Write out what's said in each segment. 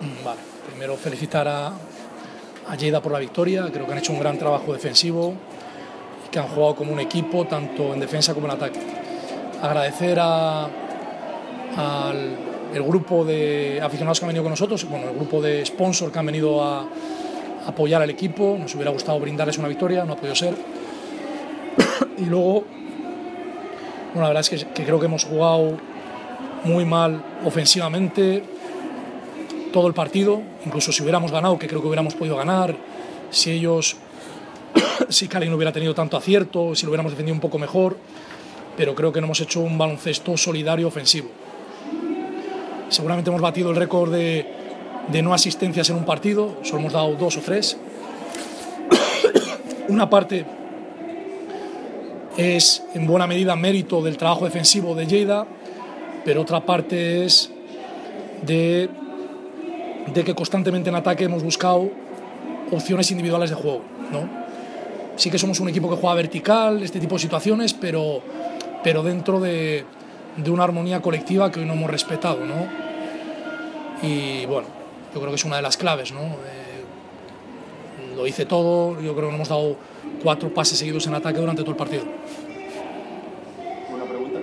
Vale, primero felicitar a Lleida por la victoria. Creo que han hecho un gran trabajo defensivo y que han jugado como un equipo, tanto en defensa como en ataque. Agradecer al grupo de aficionados que han venido con nosotros, bueno, el grupo de sponsors que han venido a apoyar al equipo. Nos hubiera gustado brindarles una victoria, no ha podido ser. Y luego, bueno, la verdad es que creo que hemos jugado muy mal ofensivamente todo el partido, incluso si hubiéramos ganado, que creo que hubiéramos podido ganar, si Cali no hubiera tenido tanto acierto, si lo hubiéramos defendido un poco mejor, pero creo que no hemos hecho un baloncesto solidario ofensivo. Seguramente hemos batido el récord de no asistencias en un partido, solo hemos dado 2 o 3. Una parte es en buena medida mérito del trabajo defensivo de Lleida, pero otra parte es de que constantemente en ataque hemos buscado opciones individuales de juego, ¿no? Sí que somos un equipo que juega vertical, este tipo de situaciones, pero dentro de una armonía colectiva que hoy no hemos respetado, ¿no? Y bueno, yo creo que es una de las claves, ¿no? Lo hice todo, yo creo que hemos dado 4 pases seguidos en ataque durante todo el partido. ¿Una pregunta?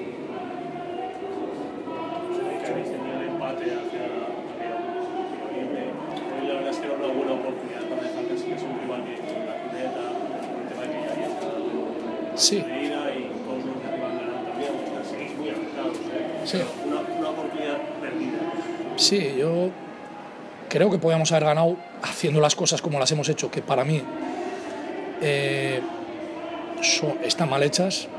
Habéis tenido el empate hacia la verdad es que era una buena oportunidad para dejar que es un rival que con la cuneta, con el tema de que ya había estado Sí. de ida y todos los que van ganando también, seguís muy afectados, Sí. Una oportunidad perdida. Sí, yo creo que podíamos haber ganado haciendo las cosas como las hemos hecho, que para mí están mal hechas.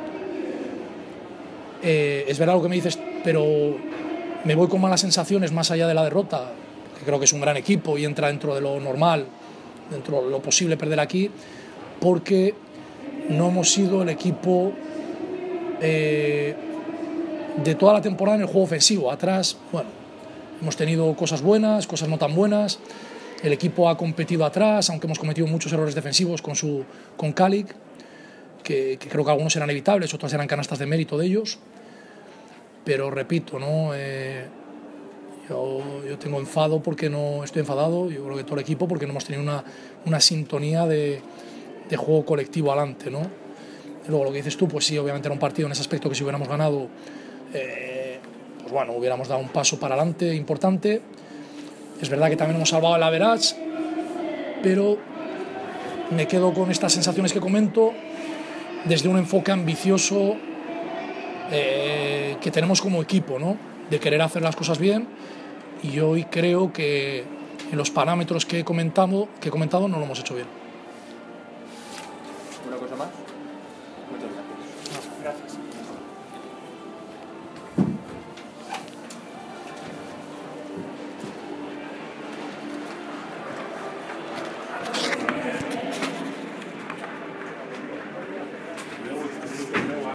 Es verdad lo que me dices, pero me voy con malas sensaciones más allá de la derrota, que creo que es un gran equipo y entra dentro de lo normal, dentro de lo posible perder aquí, porque no hemos sido el equipo de toda la temporada en el juego ofensivo. Atrás, bueno, hemos tenido cosas buenas, cosas no tan buenas. El equipo ha competido atrás, aunque hemos cometido muchos errores defensivos con Calic, que creo que algunos eran evitables, otros eran canastas de mérito de ellos. Pero repito, ¿no? Yo tengo enfado porque no estoy enfadado, yo creo que todo el equipo, porque no hemos tenido una sintonía de juego colectivo adelante, ¿no? Y luego lo que dices tú, pues sí, obviamente era un partido en ese aspecto que si hubiéramos ganado, pues bueno, hubiéramos dado un paso para adelante importante. Es verdad que también hemos salvado el average, pero me quedo con estas sensaciones que comento desde un enfoque ambicioso que tenemos como equipo, ¿no? De querer hacer las cosas bien, y hoy creo que en los parámetros que he comentado no lo hemos hecho bien. ¿Una cosa más? Muchas gracias. Gracias.